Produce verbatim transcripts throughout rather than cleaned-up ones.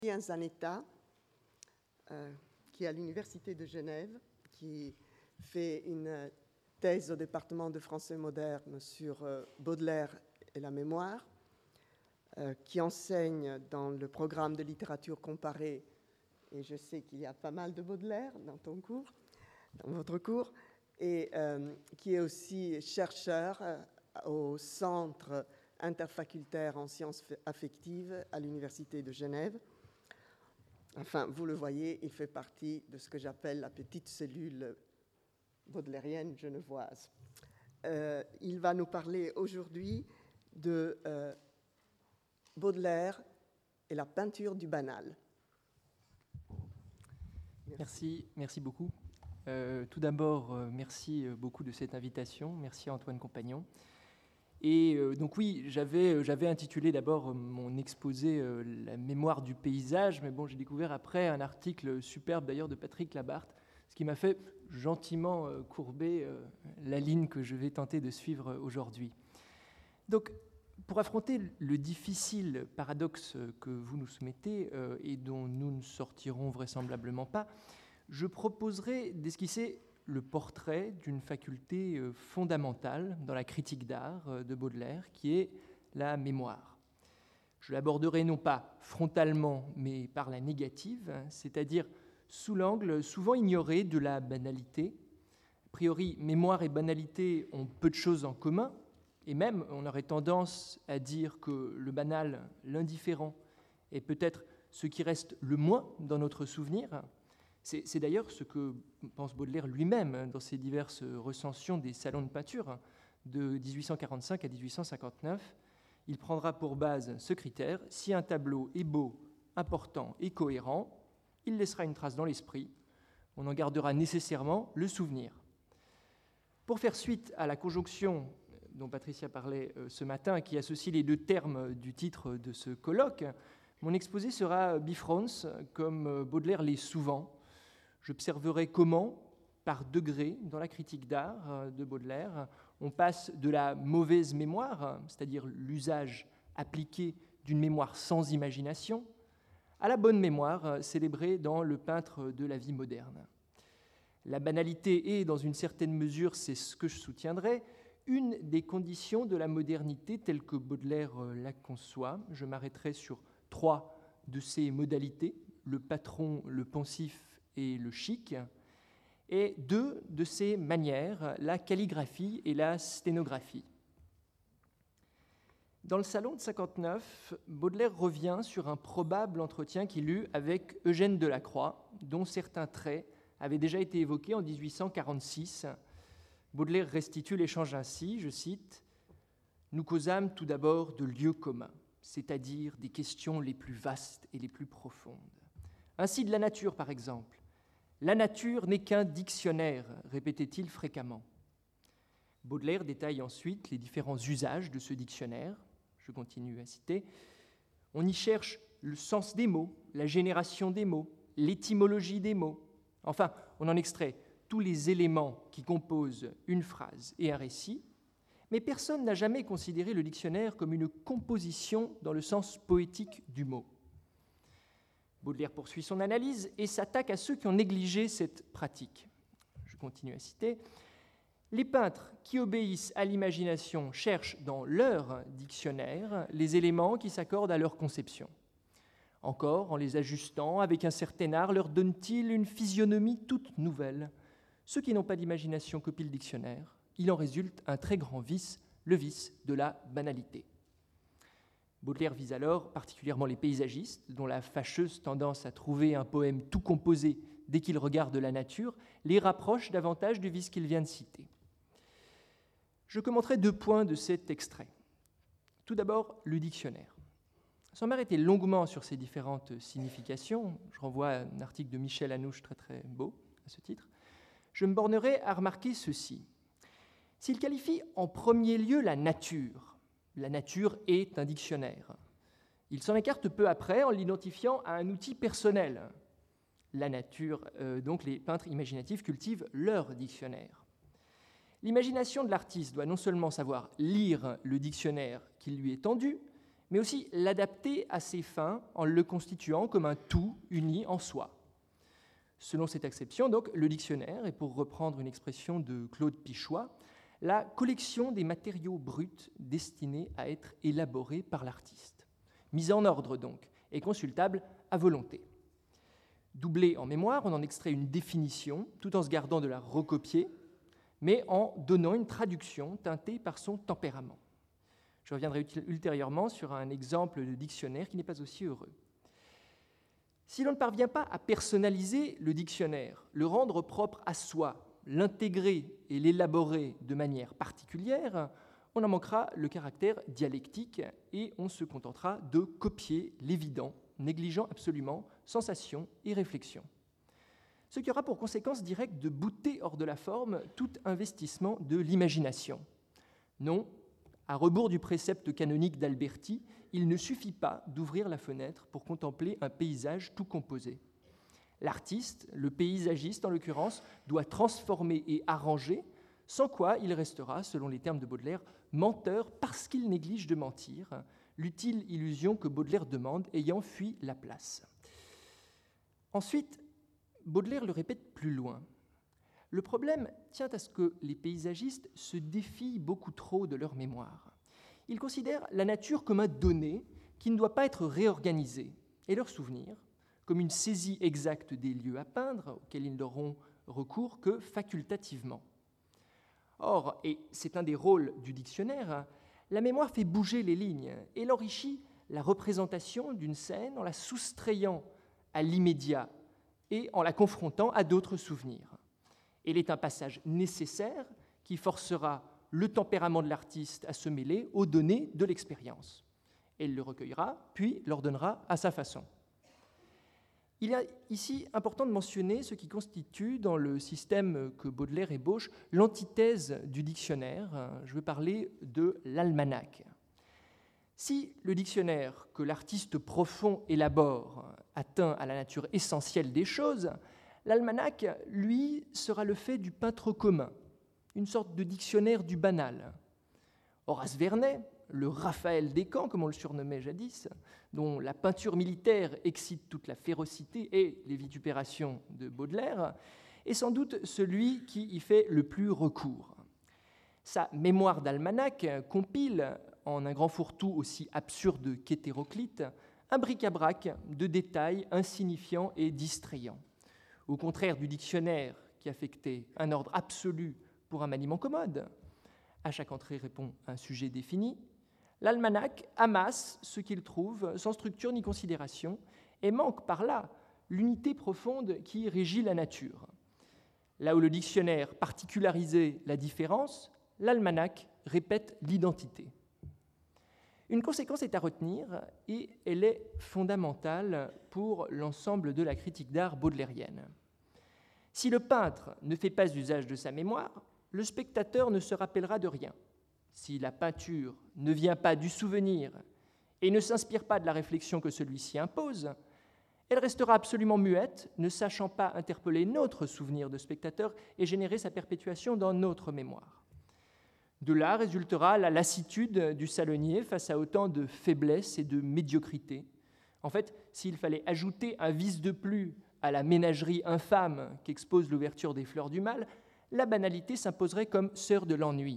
Zanetta, euh, qui est à l'Université de Genève, qui fait une thèse au département de français moderne sur euh, Baudelaire et la mémoire, euh, qui enseigne dans le programme de littérature comparée, et je sais qu'il y a pas mal de Baudelaire dans ton cours, dans votre cours, et euh, qui est aussi chercheur euh, au Centre interfacultaire en sciences affectives à l'Université de Genève. Enfin, vous le voyez, il fait partie de ce que j'appelle la petite cellule baudelairienne genevoise. Euh, il va nous parler aujourd'hui de euh, Baudelaire et la peinture du banal. Merci, merci, merci beaucoup. Euh, tout d'abord, euh, merci beaucoup de cette invitation. Merci à Antoine Compagnon. Et euh, donc oui, j'avais, j'avais intitulé d'abord mon exposé euh, « La mémoire du paysage », mais bon, j'ai découvert après un article superbe d'ailleurs de Patrick Labarthe, ce qui m'a fait gentiment euh, courber euh, la ligne que je vais tenter de suivre aujourd'hui. Donc, pour affronter le difficile paradoxe que vous nous soumettez euh, et dont nous ne sortirons vraisemblablement pas, je proposerai d'esquisser le portrait d'une faculté fondamentale dans la critique d'art de Baudelaire, qui est la mémoire. Je l'aborderai non pas frontalement, mais par la négative, c'est-à-dire sous l'angle souvent ignoré de la banalité. A priori, mémoire et banalité ont peu de choses en commun, et même on aurait tendance à dire que le banal, l'indifférent, est peut-être ce qui reste le moins dans notre souvenir. C'est, c'est d'ailleurs ce que pense Baudelaire lui-même dans ses diverses recensions des salons de peinture de dix-huit cent quarante-cinq à dix-huit cent cinquante-neuf. Il prendra pour base ce critère: si un tableau est beau, important et cohérent, il laissera une trace dans l'esprit, on en gardera nécessairement le souvenir. Pour faire suite à la conjonction dont Patricia parlait ce matin, qui associe les deux termes du titre de ce colloque, mon exposé sera bifrons, comme Baudelaire l'est souvent. J'observerai comment, par degrés, dans la critique d'art de Baudelaire, on passe de la mauvaise mémoire, c'est-à-dire l'usage appliqué d'une mémoire sans imagination, à la bonne mémoire célébrée dans le peintre de la vie moderne. La banalité est, dans une certaine mesure, c'est ce que je soutiendrai, une des conditions de la modernité telle que Baudelaire la conçoit. Je m'arrêterai sur trois de ces modalités, le patron, le pensif et le chic, et deux de ces manières, la calligraphie et la sténographie. Dans le salon de cinquante-neuf, Baudelaire revient sur un probable entretien qu'il eut avec Eugène Delacroix, dont certains traits avaient déjà été évoqués en dix-huit cent quarante-six. Baudelaire restitue l'échange ainsi, je cite, « Nous causâmes tout d'abord de lieux communs, c'est-à-dire des questions les plus vastes et les plus profondes. Ainsi de la nature, par exemple. La nature n'est qu'un dictionnaire, répétait-il fréquemment. » Baudelaire détaille ensuite les différents usages de ce dictionnaire. Je continue à citer. « On y cherche le sens des mots, la génération des mots, l'étymologie des mots. Enfin, on en extrait tous les éléments qui composent une phrase et un récit, mais personne n'a jamais considéré le dictionnaire comme une composition dans le sens poétique du mot. » Baudelaire poursuit son analyse et s'attaque à ceux qui ont négligé cette pratique. Je continue à citer. « Les peintres qui obéissent à l'imagination cherchent dans leur dictionnaire les éléments qui s'accordent à leur conception. Encore, en les ajustant avec un certain art, leur donnent-ils une physionomie toute nouvelle. Ceux qui n'ont pas d'imagination copient le dictionnaire. Il en résulte un très grand vice, le vice de la banalité. » Baudelaire vise alors particulièrement les paysagistes, dont la fâcheuse tendance à trouver un poème tout composé dès qu'ils regardent la nature les rapproche davantage du vice qu'il vient de citer. Je commenterai deux points de cet extrait. Tout d'abord, le dictionnaire. Sans m'arrêter longuement sur ses différentes significations, je renvoie à un article de Michel Anouche très très beau à ce titre, je me bornerai à remarquer ceci. S'il qualifie en premier lieu la nature, la nature est un dictionnaire. Il s'en écarte peu après en l'identifiant à un outil personnel. La nature, euh, donc les peintres imaginatifs cultivent leur dictionnaire. L'imagination de l'artiste doit non seulement savoir lire le dictionnaire qui lui est tendu, mais aussi l'adapter à ses fins en le constituant comme un tout uni en soi. Selon cette acception, donc, le dictionnaire est, pour reprendre une expression de Claude Pichois, la collection des matériaux bruts destinés à être élaborés par l'artiste. Mise en ordre, donc, et consultable à volonté. Doublé en mémoire, on en extrait une définition, tout en se gardant de la recopier, mais en donnant une traduction teintée par son tempérament. Je reviendrai ultérieurement sur un exemple de dictionnaire qui n'est pas aussi heureux. Si l'on ne parvient pas à personnaliser le dictionnaire, le rendre propre à soi, l'intégrer et l'élaborer de manière particulière, on en manquera le caractère dialectique et on se contentera de copier l'évident, négligeant absolument sensation et réflexion. Ce qui aura pour conséquence directe de bouter hors de la forme tout investissement de l'imagination. Non, à rebours du précepte canonique d'Alberti, il ne suffit pas d'ouvrir la fenêtre pour contempler un paysage tout composé. L'artiste, le paysagiste en l'occurrence, doit transformer et arranger, sans quoi il restera, selon les termes de Baudelaire, menteur parce qu'il néglige de mentir, l'utile illusion que Baudelaire demande ayant fui la place. Ensuite, Baudelaire le répète plus loin. Le problème tient à ce que les paysagistes se défient beaucoup trop de leur mémoire. Ils considèrent la nature comme un donné qui ne doit pas être réorganisé, et leurs souvenirs comme une saisie exacte des lieux à peindre, auxquels ils n'auront recours que facultativement. Or, et c'est un des rôles du dictionnaire, la mémoire fait bouger les lignes et l'enrichit la représentation d'une scène en la soustrayant à l'immédiat et en la confrontant à d'autres souvenirs. Elle est un passage nécessaire qui forcera le tempérament de l'artiste à se mêler aux données de l'expérience. Elle le recueillera, puis l'ordonnera à sa façon. Il est ici important de mentionner ce qui constitue, dans le système que Baudelaire ébauche, l'antithèse du dictionnaire. Je veux parler de l'almanach. Si le dictionnaire que l'artiste profond élabore atteint à la nature essentielle des choses, l'almanach, lui, sera le fait du peintre commun, une sorte de dictionnaire du banal. Horace Vernet, le Raphaël des camps, comme on le surnommait jadis, dont la peinture militaire excite toute la férocité et les vitupérations de Baudelaire, est sans doute celui qui y fait le plus recours. Sa mémoire d'almanach compile, en un grand fourre-tout aussi absurde qu'hétéroclite, un bric-à-brac de détails insignifiants et distrayants. Au contraire du dictionnaire qui affectait un ordre absolu pour un maniement commode, à chaque entrée répond un sujet défini, l'almanach amasse ce qu'il trouve sans structure ni considération et manque par là l'unité profonde qui régit la nature. Là où le dictionnaire particularisait la différence, l'almanach répète l'identité. Une conséquence est à retenir et elle est fondamentale pour l'ensemble de la critique d'art baudelairienne. Si le peintre ne fait pas usage de sa mémoire, le spectateur ne se rappellera de rien. Si la peinture ne vient pas du souvenir et ne s'inspire pas de la réflexion que celui-ci impose, elle restera absolument muette, ne sachant pas interpeller notre souvenir de spectateur et générer sa perpétuation dans notre mémoire. De là résultera la lassitude du salonnier face à autant de faiblesse et de médiocrité. En fait, s'il fallait ajouter un vice de plus à la ménagerie infâme qu'expose l'ouverture des Fleurs du Mal, la banalité s'imposerait comme sœur de l'ennui.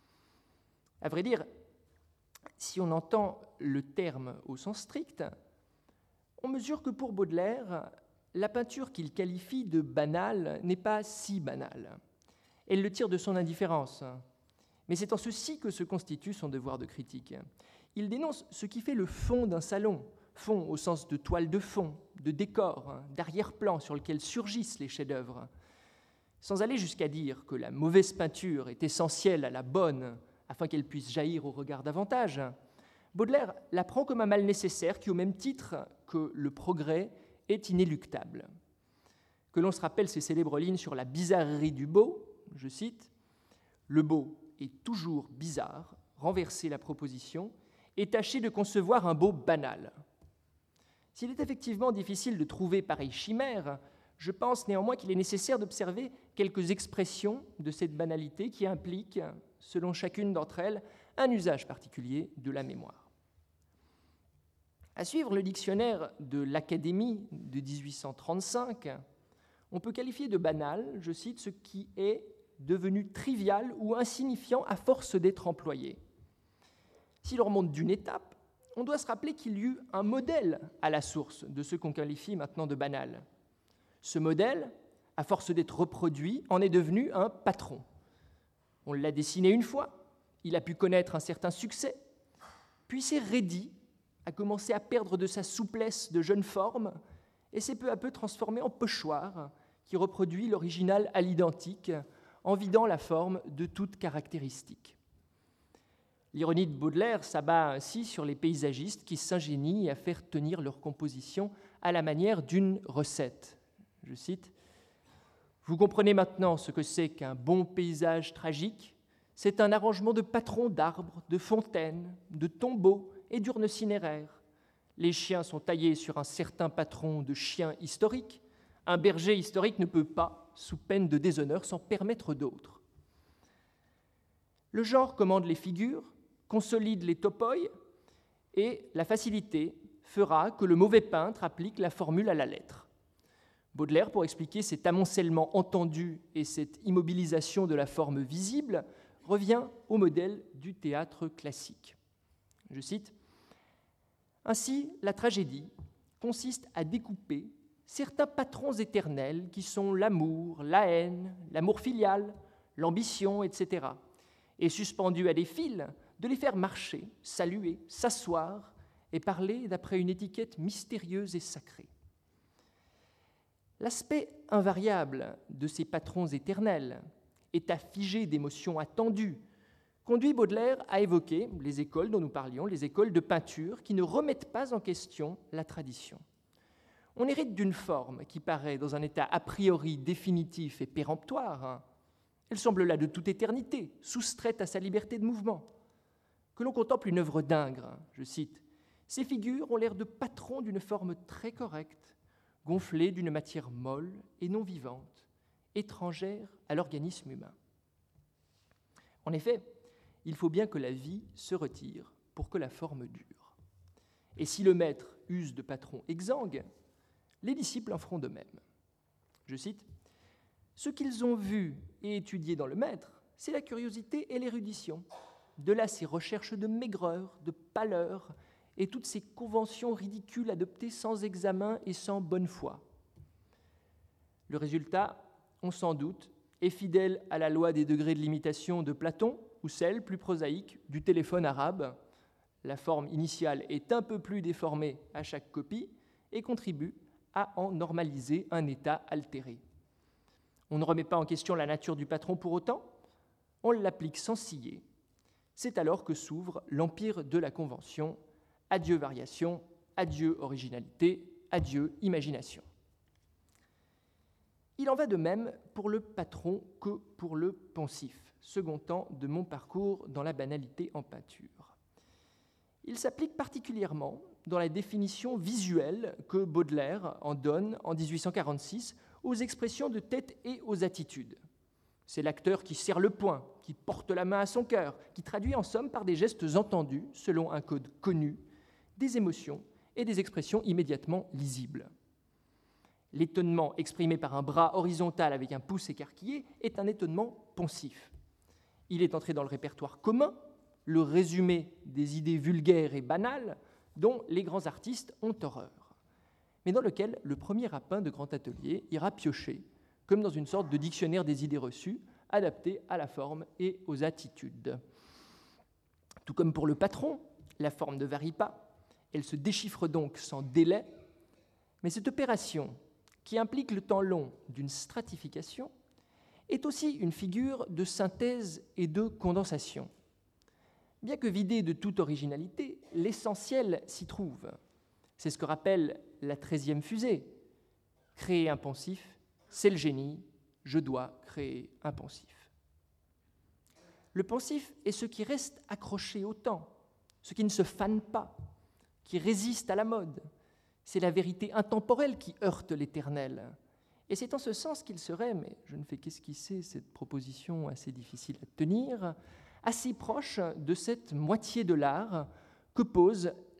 À vrai dire, si on entend le terme au sens strict, on mesure que pour Baudelaire, la peinture qu'il qualifie de banale n'est pas si banale. Elle le tire de son indifférence. Mais c'est en ceci que se constitue son devoir de critique. Il dénonce ce qui fait le fond d'un salon, fond au sens de toile de fond, de décor, d'arrière-plan sur lequel surgissent les chefs-d'œuvre. Sans aller jusqu'à dire que la mauvaise peinture est essentielle à la bonne, afin qu'elle puisse jaillir au regard davantage, Baudelaire la prend comme un mal nécessaire qui, au même titre que le progrès, est inéluctable. Que l'on se rappelle ces célèbres lignes sur la bizarrerie du beau, je cite, « Le beau est toujours bizarre, renverser la proposition, et tâcher de concevoir un beau banal. » S'il est effectivement difficile de trouver pareille chimère, je pense néanmoins qu'il est nécessaire d'observer quelques expressions de cette banalité qui impliquent, selon chacune d'entre elles, un usage particulier de la mémoire. À suivre le dictionnaire de l'Académie de dix-huit cent trente-cinq, on peut qualifier de banal, je cite, ce qui est devenu trivial ou insignifiant à force d'être employé. Si l'on remonte d'une étape, on doit se rappeler qu'il y eut un modèle à la source de ce qu'on qualifie maintenant de banal. Ce modèle, à force d'être reproduit, en est devenu un patron. On l'a dessiné une fois, il a pu connaître un certain succès, puis s'est raidi, a commencé à perdre de sa souplesse de jeune forme et s'est peu à peu transformé en pochoir qui reproduit l'original à l'identique en vidant la forme de toute caractéristique. L'ironie de Baudelaire s'abat ainsi sur les paysagistes qui s'ingénient à faire tenir leur composition à la manière d'une recette. Je cite, « Vous comprenez maintenant ce que c'est qu'un bon paysage tragique. C'est un arrangement de patrons d'arbres, de fontaines, de tombeaux et d'urnes cinéraires. Les chiens sont taillés sur un certain patron de chien historique. Un berger historique ne peut pas, sous peine de déshonneur, s'en permettre d'autres. Le genre commande les figures, consolide les topoïs, et la facilité fera que le mauvais peintre applique la formule à la lettre. » Baudelaire, pour expliquer cet amoncellement entendu et cette immobilisation de la forme visible, revient au modèle du théâtre classique. Je cite, « Ainsi, la tragédie consiste à découper certains patrons éternels qui sont l'amour, la haine, l'amour filial, l'ambition, et cetera, et suspendus à des fils, de les faire marcher, saluer, s'asseoir et parler d'après une étiquette mystérieuse et sacrée. » L'aspect invariable de ces patrons éternels, état figé d'émotions attendues, conduit Baudelaire à évoquer les écoles dont nous parlions, les écoles de peinture qui ne remettent pas en question la tradition. On hérite d'une forme qui paraît dans un état a priori définitif et péremptoire. Elle semble là de toute éternité, soustraite à sa liberté de mouvement. Que l'on contemple une œuvre d'Ingres, je cite, « Ces figures ont l'air de patrons d'une forme très correcte, gonflés d'une matière molle et non vivante, étrangère à l'organisme humain. » En effet, il faut bien que la vie se retire pour que la forme dure. Et si le maître use de patrons exsangues, les disciples en feront de même. Je cite, « Ce qu'ils ont vu et étudié dans le maître, c'est la curiosité et l'érudition. De là ces recherches de maigreur, de pâleur, et toutes ces conventions ridicules adoptées sans examen et sans bonne foi. Le résultat, on s'en doute, est fidèle à la loi des degrés de limitation de Platon ou celle, plus prosaïque, du téléphone arabe. La forme initiale est un peu plus déformée à chaque copie et contribue à en normaliser un état altéré. On ne remet pas en question la nature du patron pour autant, on l'applique sans ciller. C'est alors que s'ouvre l'empire de la convention. Adieu variation, adieu originalité, adieu imagination. Il en va de même pour le patron que pour le pensif, second temps de mon parcours dans la banalité en peinture. Il s'applique particulièrement dans la définition visuelle que Baudelaire en donne en dix-huit cent quarante-six aux expressions de tête et aux attitudes. C'est l'acteur qui serre le poing, qui porte la main à son cœur, qui traduit en somme par des gestes entendus, selon un code connu, des émotions et des expressions immédiatement lisibles. L'étonnement exprimé par un bras horizontal avec un pouce écarquillé est un étonnement pensif. Il est entré dans le répertoire commun, le résumé des idées vulgaires et banales dont les grands artistes ont horreur, mais dans lequel le premier rapin de grand atelier ira piocher, comme dans une sorte de dictionnaire des idées reçues, adapté à la forme et aux attitudes. Tout comme pour le patron, la forme ne varie pas, elle se déchiffre donc sans délai, mais cette opération, qui implique le temps long d'une stratification, est aussi une figure de synthèse et de condensation. Bien que vidée de toute originalité, l'essentiel s'y trouve. C'est ce que rappelle la treizième fusée. Créer un pensif, c'est le génie, je dois créer un pensif. Le pensif est ce qui reste accroché au temps, ce qui ne se fane pas, qui résiste à la mode. C'est la vérité intemporelle qui heurte l'éternel. Et c'est en ce sens qu'il serait, mais je ne fais qu'esquisser cette proposition assez difficile à tenir, assez proche de cette moitié de l'art que pose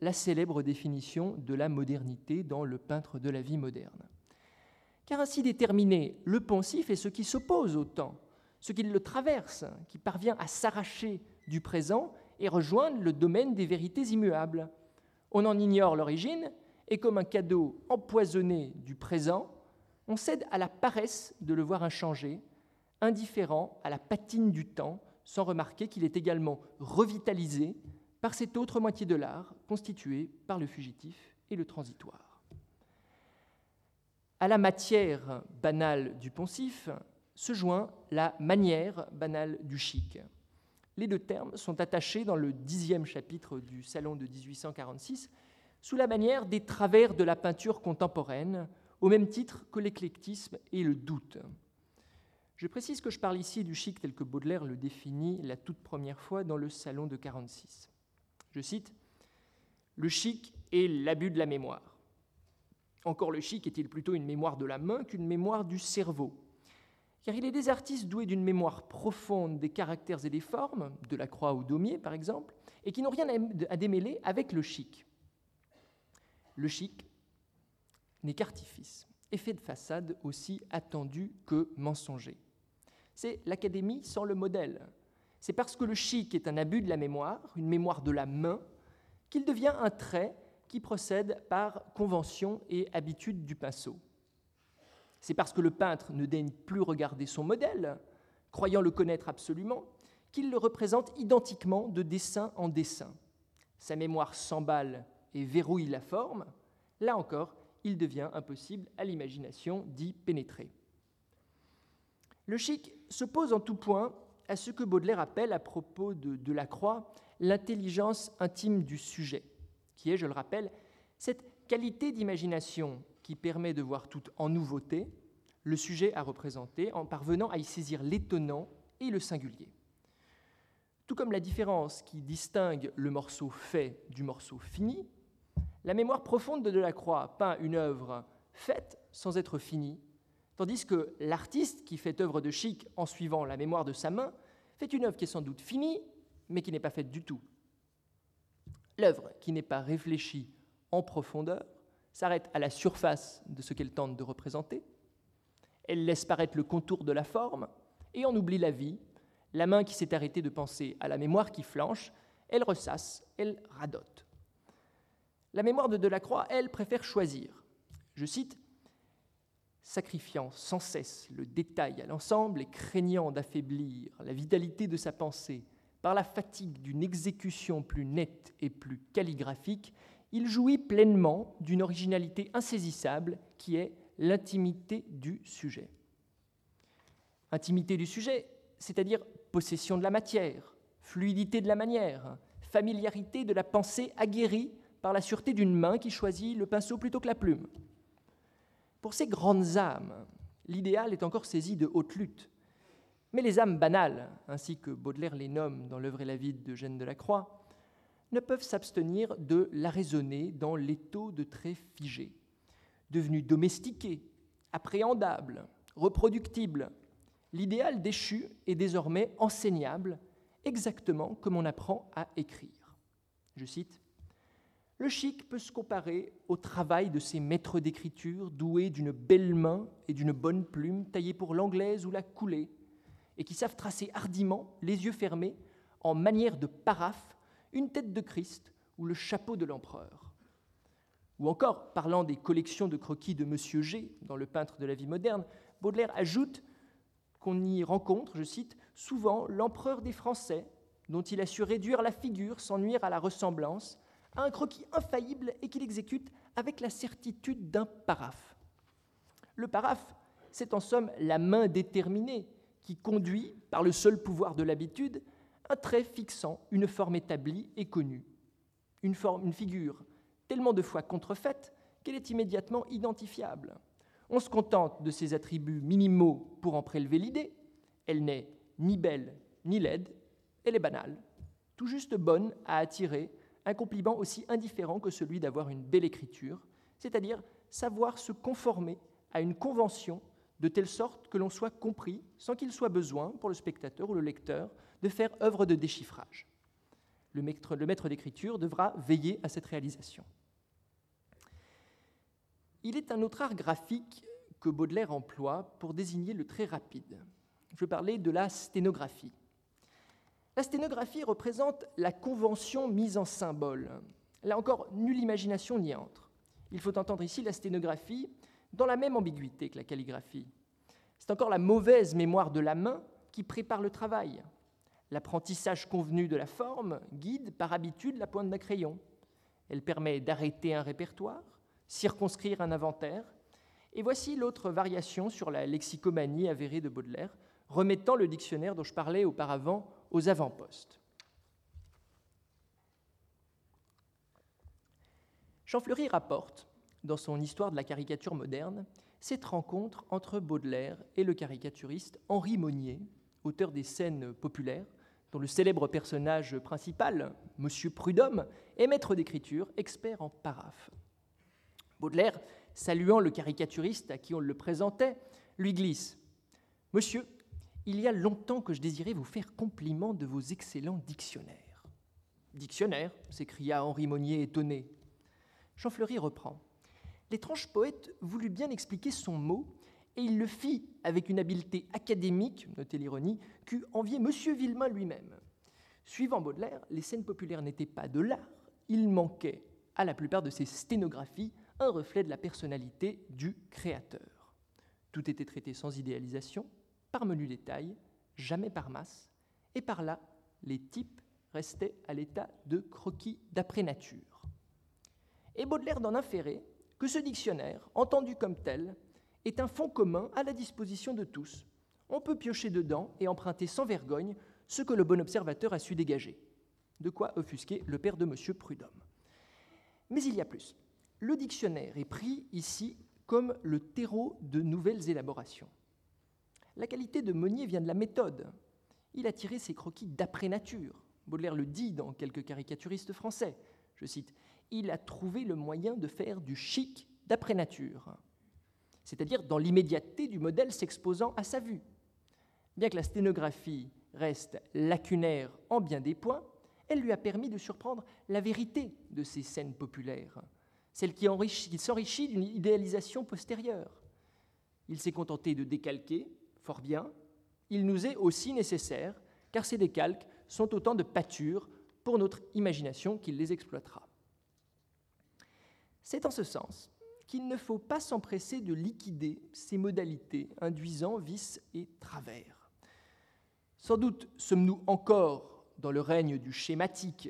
la célèbre définition de la modernité dans Le peintre de la vie moderne. Car ainsi déterminé, le poncif est ce qui s'oppose au temps, ce qui le traverse, qui parvient à s'arracher du présent et rejoindre le domaine des vérités immuables. On en ignore l'origine, et comme un cadeau empoisonné du présent, on cède à la paresse de le voir inchangé, indifférent à la patine du temps, sans remarquer qu'il est également revitalisé par cette autre moitié de l'art, constituée par le fugitif et le transitoire. À la matière banale du poncif se joint la manière banale du chic. Les deux termes sont attachés dans le dixième chapitre du Salon de dix-huit cent quarante-six sous la manière des travers de la peinture contemporaine, au même titre que l'éclectisme et le doute. Je précise que je parle ici du chic tel que Baudelaire le définit la toute première fois dans le Salon de quarante-six. Je cite « Le chic est l'abus de la mémoire. Encore le chic est-il plutôt une mémoire de la main qu'une mémoire du cerveau, car il est des artistes doués d'une mémoire profonde des caractères et des formes, Delacroix ou Daumier par exemple, et qui n'ont rien à démêler avec le chic. Le chic n'est qu'artifice, effet de façade aussi attendu que mensonger. C'est l'académie sans le modèle. C'est parce que le chic est un abus de la mémoire, une mémoire de la main, qu'il devient un trait qui procède par convention et habitude du pinceau. C'est parce que le peintre ne daigne plus regarder son modèle, croyant le connaître absolument, qu'il le représente identiquement de dessin en dessin. Sa mémoire s'emballe et verrouille la forme. Là encore, il devient impossible à l'imagination d'y pénétrer. Le chic s'oppose en tout point à ce que Baudelaire appelle à propos de Delacroix l'intelligence intime du sujet, qui est, je le rappelle, cette qualité d'imagination qui permet de voir tout en nouveauté le sujet à représenter en parvenant à y saisir l'étonnant et le singulier. Tout comme la différence qui distingue le morceau fait du morceau fini, la mémoire profonde de Delacroix peint une œuvre faite sans être finie, tandis que l'artiste qui fait œuvre de chic en suivant la mémoire de sa main fait une œuvre qui est sans doute finie, mais qui n'est pas faite du tout. L'œuvre qui n'est pas réfléchie en profondeur s'arrête à la surface de ce qu'elle tente de représenter, elle laisse paraître le contour de la forme et en oublie la vie. La main qui s'est arrêtée de penser à la mémoire qui flanche, elle ressasse, elle radote. La mémoire de Delacroix, elle, préfère choisir. Je cite, « Sacrifiant sans cesse le détail à l'ensemble et craignant d'affaiblir la vitalité de sa pensée par la fatigue d'une exécution plus nette et plus calligraphique, il jouit pleinement d'une originalité insaisissable qui est l'intimité du sujet. » Intimité du sujet, c'est-à-dire possession de la matière, fluidité de la manière, familiarité de la pensée aguerrie par la sûreté d'une main qui choisit le pinceau plutôt que la plume. Pour ces grandes âmes, l'idéal est encore saisi de haute lutte. Mais les âmes banales, ainsi que Baudelaire les nomme dans l'œuvre et la vie d'Eugène Delacroix, ne peuvent s'abstenir de l'arraisonner dans l'étau de traits figés, devenus domestiqués, appréhendables, reproductibles. L'idéal déchu est désormais enseignable, exactement comme on apprend à écrire. Je cite, « Le chic peut se comparer au travail de ces maîtres d'écriture doués d'une belle main et d'une bonne plume taillée pour l'anglaise ou la coulée, et qui savent tracer hardiment, les yeux fermés, en manière de paraphe, une tête de Christ ou le chapeau de l'empereur. » Ou encore, parlant des collections de croquis de Monsieur G dans Le peintre de la vie moderne, Baudelaire ajoute qu'on y rencontre, je cite, « souvent l'empereur des Français, dont il a su réduire la figure sans nuire à la ressemblance, à un croquis infaillible et qu'il exécute avec la certitude d'un paraphe. » Le paraphe, c'est en somme la main déterminée qui conduit, par le seul pouvoir de l'habitude, un trait fixant une forme établie et connue. Une, forme, une figure tellement de fois contrefaite qu'elle est immédiatement identifiable. On se contente de ses attributs minimaux pour en prélever l'idée. Elle n'est ni belle ni laide, elle est banale, tout juste bonne à attirer un compliment aussi indifférent que celui d'avoir une belle écriture, c'est-à-dire savoir se conformer à une convention de telle sorte que l'on soit compris sans qu'il soit besoin, pour le spectateur ou le lecteur, de faire œuvre de déchiffrage. Le maître, le maître d'écriture devra veiller à cette réalisation. Il est un autre art graphique que Baudelaire emploie pour désigner le trait rapide. Je parlais de la sténographie. La sténographie représente la convention mise en symbole. Là encore, nulle imagination n'y entre. Il faut entendre ici la sténographie dans la même ambiguïté que la calligraphie. C'est encore la mauvaise mémoire de la main qui prépare le travail. L'apprentissage convenu de la forme guide par habitude la pointe d'un crayon. Elle permet d'arrêter un répertoire, circonscrire un inventaire. Et voici l'autre variation sur la lexicomanie avérée de Baudelaire, remettant le dictionnaire dont je parlais auparavant aux avant-postes. Champfleury rapporte, dans son Histoire de la caricature moderne, cette rencontre entre Baudelaire et le caricaturiste Henri Monnier, auteur des Scènes populaires, dont le célèbre personnage principal, Monsieur Prudhomme, est maître d'écriture, expert en paraphe. Baudelaire, saluant le caricaturiste à qui on le présentait, lui glisse « Monsieur, il y a longtemps que je désirais vous faire compliment de vos excellents dictionnaires. » « Dictionnaire » s'écria Henri Monnier étonné. Champfleury reprend. L'étrange poète voulut bien expliquer son mot, et il le fit avec une habileté académique, notez l'ironie, qu'eût envié M. Villemain lui-même. Suivant Baudelaire, les scènes populaires n'étaient pas de l'art, il manquait, à la plupart de ces sténographies, un reflet de la personnalité du créateur. Tout était traité sans idéalisation, par menu détail, jamais par masse, et par là, les types restaient à l'état de croquis d'après nature. Et Baudelaire d'en inférer que ce dictionnaire, entendu comme tel, est un fonds commun à la disposition de tous. On peut piocher dedans et emprunter sans vergogne ce que le bon observateur a su dégager. De quoi offusquer le père de M. Prudhomme. Mais il y a plus. Le dictionnaire est pris ici comme le terreau de nouvelles élaborations. La qualité de Monnier vient de la méthode. Il a tiré ses croquis d'après nature. Baudelaire le dit dans quelques caricaturistes français. Je cite, « Il a trouvé le moyen de faire du chic d'après nature », c'est-à-dire dans l'immédiateté du modèle s'exposant à sa vue. Bien que la sténographie reste lacunaire en bien des points, elle lui a permis de surprendre la vérité de ces scènes populaires, celle qui, qui s'enrichit d'une idéalisation postérieure. Il s'est contenté de décalquer, fort bien, il nous est aussi nécessaire, car ces décalques sont autant de pâtures pour notre imagination qu'il les exploitera. C'est en ce sens qu'il ne faut pas s'empresser de liquider ces modalités induisant vices et travers. Sans doute sommes-nous encore dans le règne du schématique,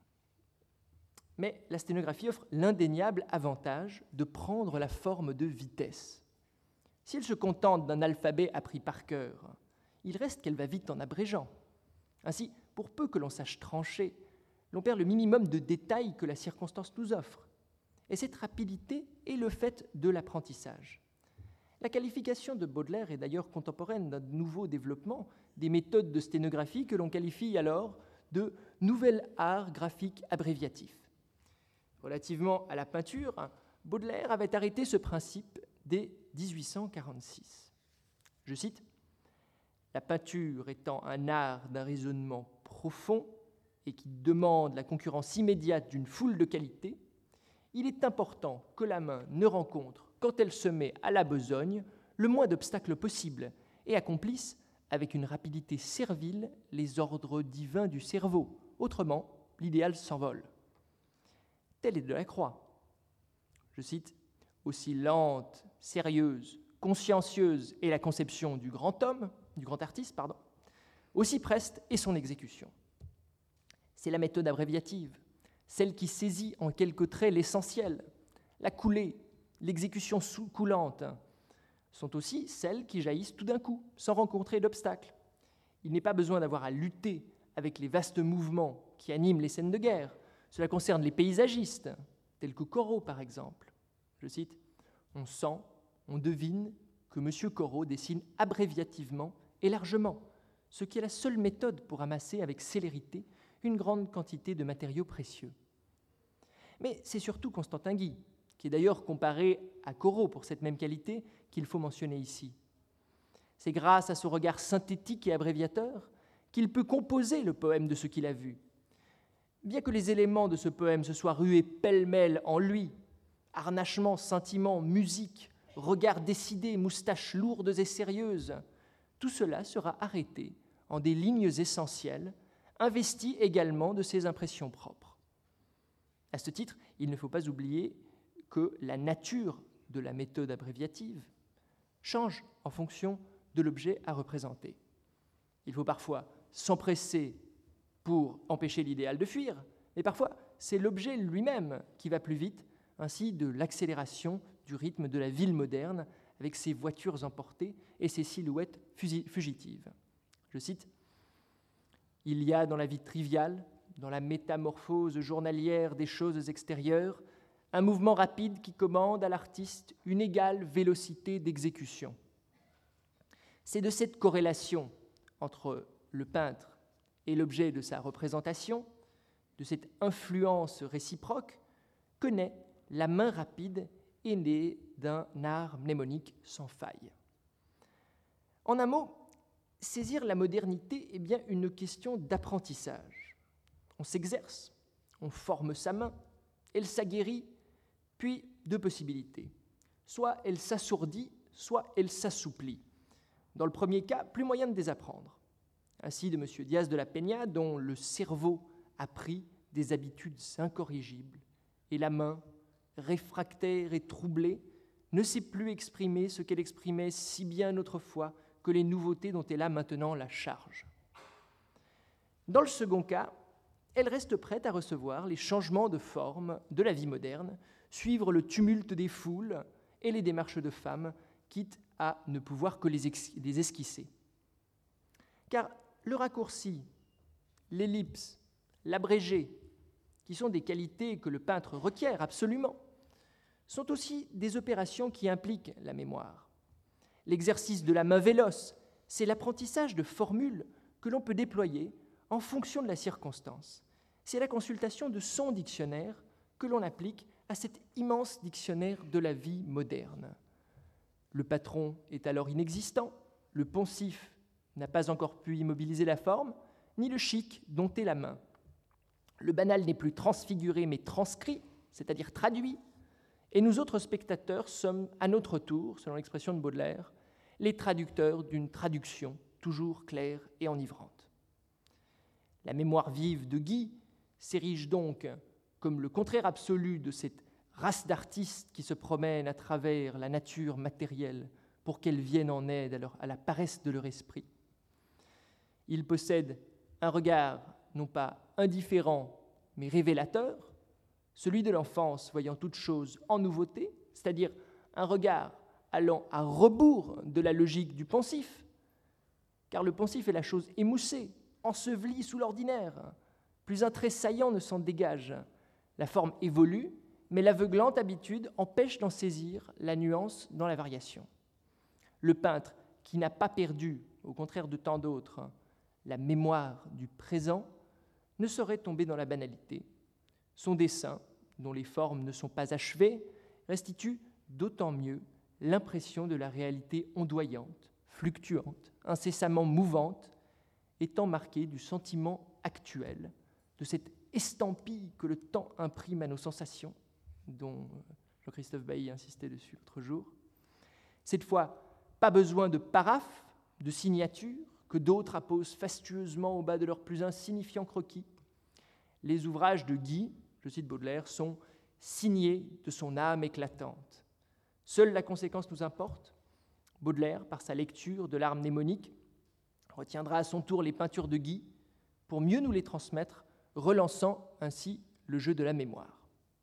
mais la sténographie offre l'indéniable avantage de prendre la forme de vitesse. Si elle se contente d'un alphabet appris par cœur, il reste qu'elle va vite en abrégeant. Ainsi, pour peu que l'on sache trancher, l'on perd le minimum de détails que la circonstance nous offre. Et cette rapidité est le fait de l'apprentissage. La qualification de Baudelaire est d'ailleurs contemporaine d'un nouveau développement des méthodes de sténographie que l'on qualifie alors de nouvel art graphique abréviatif. Relativement à la peinture, Baudelaire avait arrêté ce principe dès dix-huit cent quarante-six. Je cite, « La peinture étant un art d'un raisonnement profond et qui demande la concurrence immédiate d'une foule de qualités, il est important que la main ne rencontre, quand elle se met à la besogne, le moins d'obstacles possible et accomplisse, avec une rapidité servile, les ordres divins du cerveau. Autrement, l'idéal s'envole. » Telle est Delacroix. Je cite, « Aussi lente, sérieuse, consciencieuse est la conception du grand homme, du grand artiste, pardon, aussi preste est son exécution. » C'est la méthode abréviative, celle qui saisit en quelques traits l'essentiel, la coulée, l'exécution coulante, sont aussi celles qui jaillissent tout d'un coup, sans rencontrer d'obstacles. Il n'est pas besoin d'avoir à lutter avec les vastes mouvements qui animent les scènes de guerre. Cela concerne les paysagistes, tels que Corot par exemple. Je cite, « On sent, on devine que M. Corot dessine abréviativement et largement, ce qui est la seule méthode pour amasser avec célérité une grande quantité de matériaux précieux. » Mais c'est surtout Constantin Guy, qui est d'ailleurs comparé à Corot pour cette même qualité, qu'il faut mentionner ici. C'est grâce à ce regard synthétique et abréviateur qu'il peut composer le poème de ce qu'il a vu. bien que les éléments de ce poème se soient rués pêle-mêle en lui, harnachement, sentiment, musique, regard décidé, moustaches lourdes et sérieuses, tout cela sera arrêté en des lignes essentielles, investies également de ses impressions propres. À ce titre, il ne faut pas oublier que la nature de la méthode abréviative change en fonction de l'objet à représenter. Il faut parfois s'empresser pour empêcher l'idéal de fuir, mais parfois c'est l'objet lui-même qui va plus vite, ainsi de l'accélération du rythme de la ville moderne avec ses voitures emportées et ses silhouettes fugitives. Je cite, « Il y a dans la vie triviale, dans la métamorphose journalière des choses extérieures, un mouvement rapide qui commande à l'artiste une égale vélocité d'exécution. C'est de cette corrélation entre le peintre et l'objet de sa représentation, de cette influence réciproque, que naît la main rapide et née d'un art mnémonique sans faille. » En un mot, saisir la modernité est bien une question d'apprentissage. On s'exerce, on forme sa main, elle s'aguerrit, puis deux possibilités. Soit elle s'assourdit, soit elle s'assouplit. Dans le premier cas, plus moyen de désapprendre. Ainsi de M. Diaz de la Peña, dont le cerveau a pris des habitudes incorrigibles, et la main, réfractaire et troublée, ne sait plus exprimer ce qu'elle exprimait si bien autrefois que les nouveautés dont elle a maintenant la charge. Dans le second cas, elle reste prête à recevoir les changements de forme de la vie moderne, suivre le tumulte des foules et les démarches de femmes, quitte à ne pouvoir que les, ex- les esquisser. Car le raccourci, l'ellipse, l'abrégé, qui sont des qualités que le peintre requiert absolument, sont aussi des opérations qui impliquent la mémoire. L'exercice de la main véloce, c'est l'apprentissage de formules que l'on peut déployer en fonction de la circonstance. C'est la consultation de son dictionnaire que l'on applique à cet immense dictionnaire de la vie moderne. Le patron est alors inexistant, le poncif n'a pas encore pu immobiliser la forme, ni le chic dompter la main. Le banal n'est plus transfiguré mais transcrit, c'est-à-dire traduit, et nous autres spectateurs sommes à notre tour, selon l'expression de Baudelaire, les traducteurs d'une traduction toujours claire et enivrante. La mémoire vive de Guy s'érige donc comme le contraire absolu de cette race d'artistes qui se promènent à travers la nature matérielle pour qu'elle vienne en aide à, leur, à la paresse de leur esprit. Il possède un regard non pas indifférent, mais révélateur, celui de l'enfance voyant toute chose en nouveauté, c'est-à-dire un regard allant à rebours de la logique du poncif, car le poncif est la chose émoussée, ensevelie sous l'ordinaire. Plus un trait saillant ne s'en dégage. La forme évolue, mais l'aveuglante habitude empêche d'en saisir la nuance dans la variation. Le peintre, qui n'a pas perdu, au contraire de tant d'autres, la mémoire du présent, ne saurait tomber dans la banalité. Son dessin, dont les formes ne sont pas achevées, restitue d'autant mieux l'impression de la réalité ondoyante, fluctuante, incessamment mouvante, étant marquée du sentiment actuel, de cette estampille que le temps imprime à nos sensations, dont Jean-Christophe Bailly insistait dessus l'autre jour. Cette fois, pas besoin de paraphe, de signature, que d'autres apposent fastueusement au bas de leurs plus insignifiants croquis. Les ouvrages de Guy, je cite Baudelaire, sont signés de son âme éclatante. Seule la conséquence nous importe. Baudelaire, par sa lecture de l'art mnémonique, retiendra à son tour les peintures de Guy pour mieux nous les transmettre, relançant ainsi le jeu de la mémoire.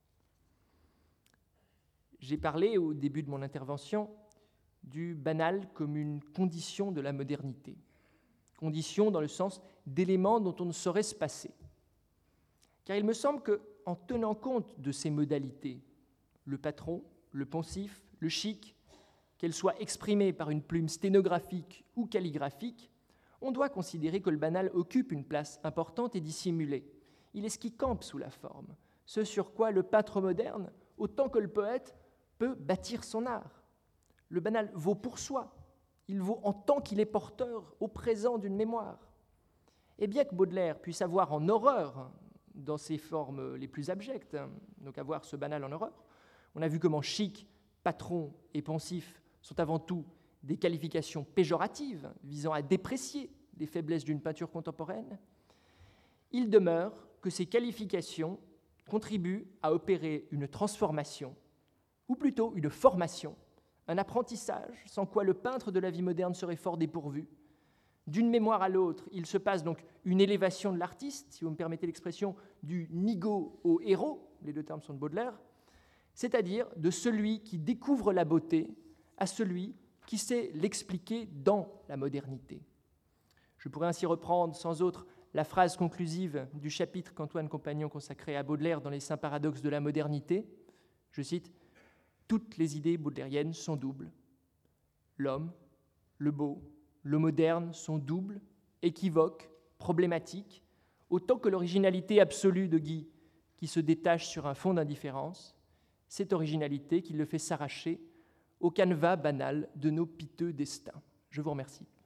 J'ai parlé au début de mon intervention du banal comme une condition de la modernité, condition dans le sens d'éléments dont on ne saurait se passer. Car il me semble qu'en tenant compte de ces modalités, le patron, le poncif, le chic, qu'elles soient exprimées par une plume sténographique ou calligraphique, on doit considérer que le banal occupe une place importante et dissimulée. Il est ce qui campe sous la forme, ce sur quoi le peintre moderne, autant que le poète, peut bâtir son art. Le banal vaut pour soi, il vaut en tant qu'il est porteur au présent d'une mémoire. Et bien que Baudelaire puisse avoir en horreur dans ses formes les plus abjectes, donc à voir ce banal en horreur. On a vu comment chic, patron et pensif sont avant tout des qualifications péjoratives visant à déprécier les faiblesses d'une peinture contemporaine. Il demeure que ces qualifications contribuent à opérer une transformation, ou plutôt une formation, un apprentissage sans quoi le peintre de la vie moderne serait fort dépourvu. D'une mémoire à l'autre, il se passe donc une élévation de l'artiste, si vous me permettez l'expression, du nigo au héros, les deux termes sont de Baudelaire, c'est-à-dire de celui qui découvre la beauté à celui qui sait l'expliquer dans la modernité. Je pourrais ainsi reprendre sans autre la phrase conclusive du chapitre qu'Antoine Compagnon consacrait à Baudelaire dans les Saints paradoxes de la modernité. Je cite, « Toutes les idées baudelairiennes sont doubles. L'homme, le beau, le moderne sont doubles, équivoques, problématiques, autant que l'originalité absolue de Guy, qui se détache sur un fond d'indifférence, cette originalité qui le fait s'arracher au canevas banal de nos piteux destins. » Je vous remercie.